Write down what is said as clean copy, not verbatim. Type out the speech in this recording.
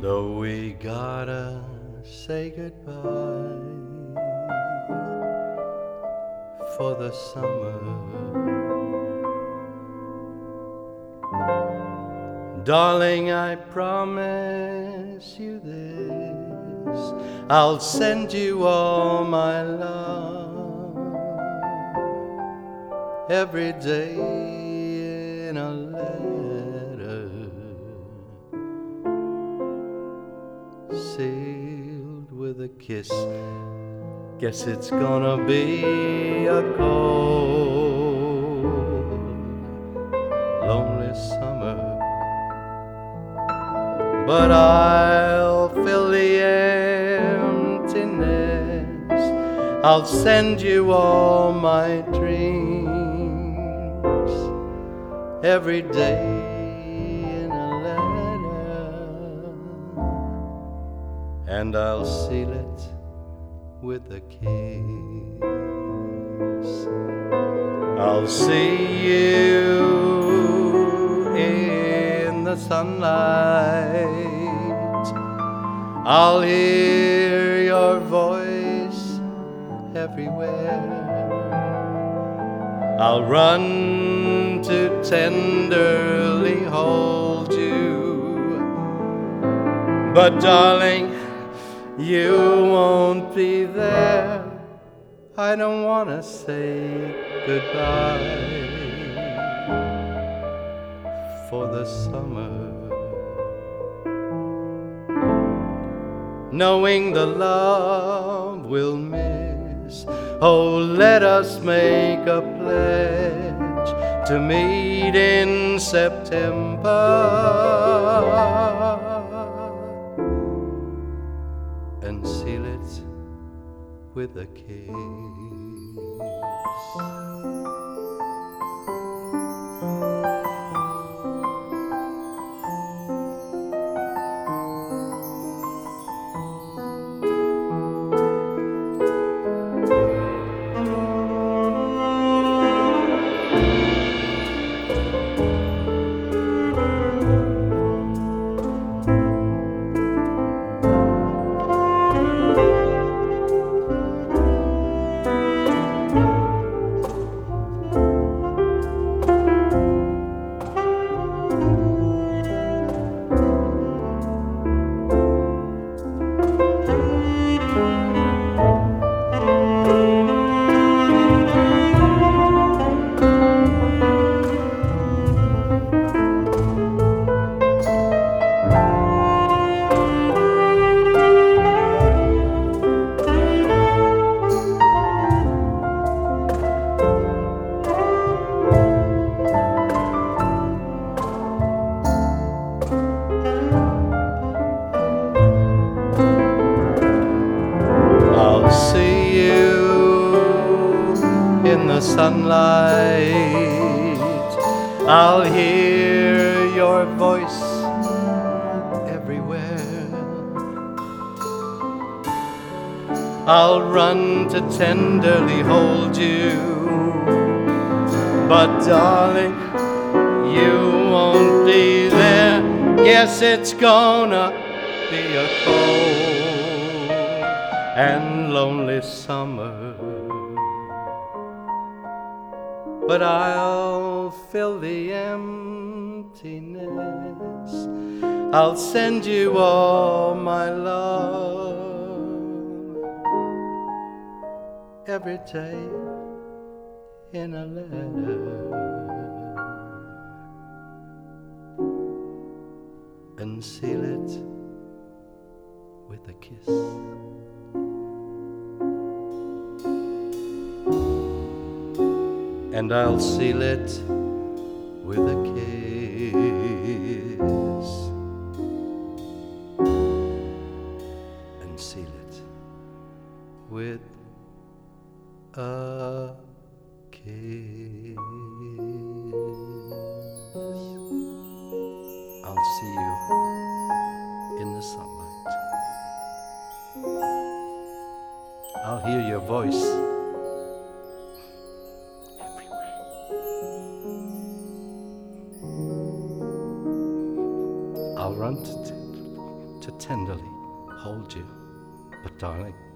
Though we gotta say goodbye for the summer, darling, I promise you this, I'll send you all my love every day in a letter sealed with a kiss. Guess it's gonna be a cold, lonely summer, but I'll fill the emptiness. I'll send you all my dreams every day in a letter, and I'll seal it with a kiss. I'll see you in the sunlight, I'll hear your voice everywhere, I'll run to tenderly hold you, but darling, you won't be there. I don't want to say goodbye for the summer, knowing the love we'll miss. Oh, let us make a pledge to meet in September and seal it with a kiss. I'll see you in the sunlight, I'll hear your voice everywhere, I'll run to tenderly hold you, but darling, you won't be there. Guess it's gonna be a cold and lonely summer, but I'll fill the emptiness. I'll send you all my love every day in a letter, and seal it with a kiss. And I'll seal it with a kiss, and seal it with a kiss. I'll see you in the sunlight, I'll hear your voice I'll run to to tenderly hold you. But darling,